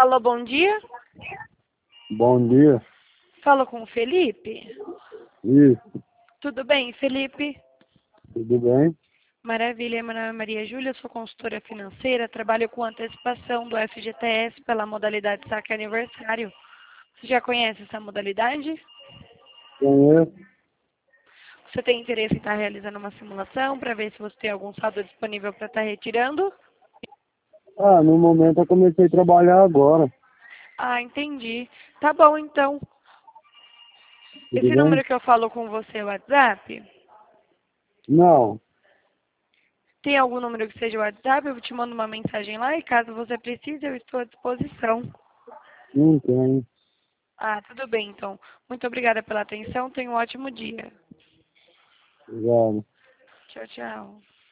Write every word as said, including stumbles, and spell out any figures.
Alô, bom dia. Bom dia. Falo com o Felipe. Isso, Tudo bem, Felipe? tudo bem? Maravilha, meu nome é Maria Júlia, sou consultora financeira, trabalho com antecipação do F G T S pela modalidade saque aniversário. Você já conhece essa modalidade? Conheço. Você tem interesse em estar realizando uma simulação para ver se você tem algum saldo disponível para estar retirando? Ah, no momento eu comecei a trabalhar agora. Ah, entendi. Tá bom, então. Tudo Esse bem? número que eu falo com você é o WhatsApp? Não, Tem algum número que seja o WhatsApp? Eu te mando uma mensagem lá e caso você precise, eu estou à disposição. não tem. Ah, tudo bem, então. Muito obrigada pela atenção. Tenha um ótimo dia. Obrigado. Tchau, tchau.